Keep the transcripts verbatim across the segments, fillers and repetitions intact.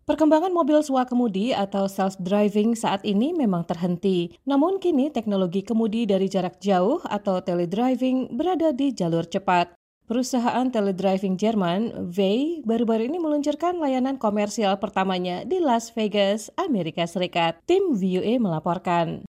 Perkembangan mobil swakemudi atau self-driving saat ini memang terhenti. Namun kini teknologi kemudi dari jarak jauh atau teledriving berada di jalur cepat. Perusahaan teledriving Jerman, V E Y, baru-baru ini meluncurkan layanan komersial pertamanya di Las Vegas, Amerika Serikat. Tim V O A melaporkan.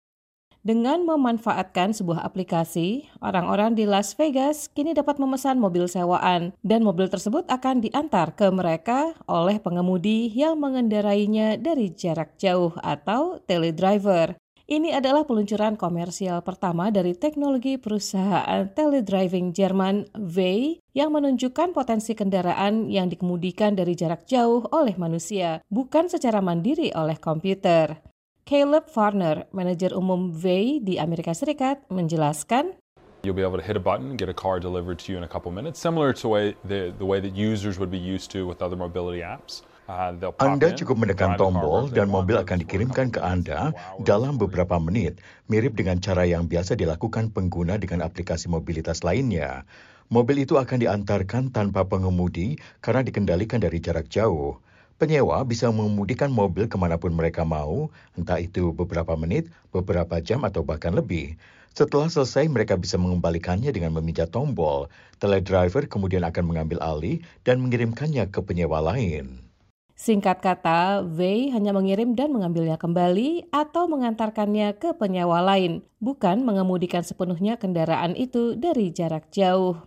Dengan memanfaatkan sebuah aplikasi, orang-orang di Las Vegas kini dapat memesan mobil sewaan dan mobil tersebut akan diantar ke mereka oleh pengemudi yang mengendarainya dari jarak jauh atau teledriver. Ini adalah peluncuran komersial pertama dari teknologi perusahaan teledriving Jerman V E Y yang menunjukkan potensi kendaraan yang dikemudikan dari jarak jauh oleh manusia, bukan secara mandiri oleh komputer. Caleb Farner, manajer umum V E Y di Amerika Serikat, menjelaskan, You'll be able to hit a button, get a car delivered to you in a couple minutes, similar to way, the, the way that users would be used to with other mobility apps. Uh, Anda cukup menekan tombol dan mobil akan dikirimkan ke Anda dalam beberapa menit, mirip dengan cara yang biasa dilakukan pengguna dengan aplikasi mobilitas lainnya. Mobil itu akan diantarkan tanpa pengemudi karena dikendalikan dari jarak jauh. Penyewa bisa mengemudikan mobil kemanapun mereka mau, entah itu beberapa menit, beberapa jam, atau bahkan lebih. Setelah selesai, mereka bisa mengembalikannya dengan memijat tombol. Teledriver kemudian akan mengambil alih dan mengirimkannya ke penyewa lain. Singkat kata, V E Y hanya mengirim dan mengambilnya kembali atau mengantarkannya ke penyewa lain, bukan mengemudikan sepenuhnya kendaraan itu dari jarak jauh.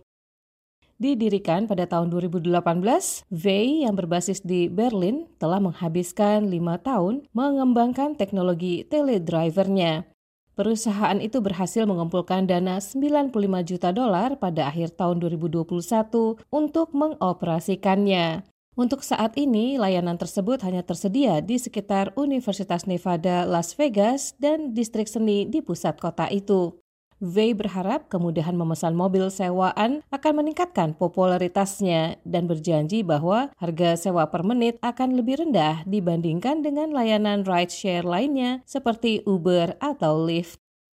Didirikan pada tahun dua ribu delapan belas, V E Y yang berbasis di Berlin telah menghabiskan lima tahun mengembangkan teknologi teledrivernya. Perusahaan itu berhasil mengumpulkan dana sembilan puluh lima juta dolar pada akhir tahun dua ribu dua puluh satu untuk mengoperasikannya. Untuk saat ini, layanan tersebut hanya tersedia di sekitar Universitas Nevada, Las Vegas, dan distrik seni di pusat kota itu. V E Y berharap kemudahan memesan mobil sewaan akan meningkatkan popularitasnya dan berjanji bahwa harga sewa per menit akan lebih rendah dibandingkan dengan layanan rideshare lainnya seperti Uber atau Lyft.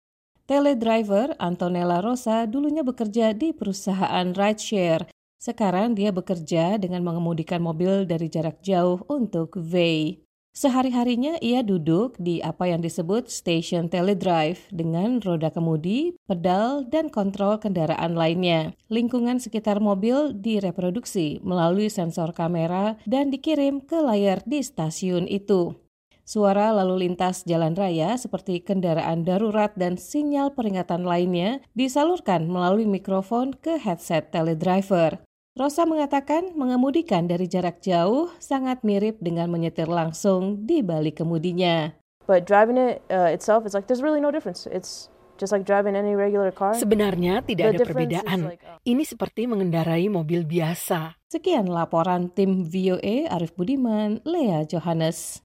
Teledriver Antonella Rosa dulunya bekerja di perusahaan rideshare. Sekarang dia bekerja dengan mengemudikan mobil dari jarak jauh untuk V E Y. Sehari-harinya ia duduk di apa yang disebut stasiun teledrive dengan roda kemudi, pedal, dan kontrol kendaraan lainnya. Lingkungan sekitar mobil direproduksi melalui sensor kamera dan dikirim ke layar di stasiun itu. Suara lalu lintas jalan raya seperti kendaraan darurat dan sinyal peringatan lainnya disalurkan melalui mikrofon ke headset teledriver. Rosa mengatakan mengemudikan dari jarak jauh sangat mirip dengan menyetir langsung di balik kemudinya. But driving it uh, itself, it's like there's really no difference. It's just like driving any regular car. Sebenarnya tidak ada perbedaan. Like, uh... Ini seperti mengendarai mobil biasa. Sekian laporan tim V O A, Arif Budiman, Lea Johannes.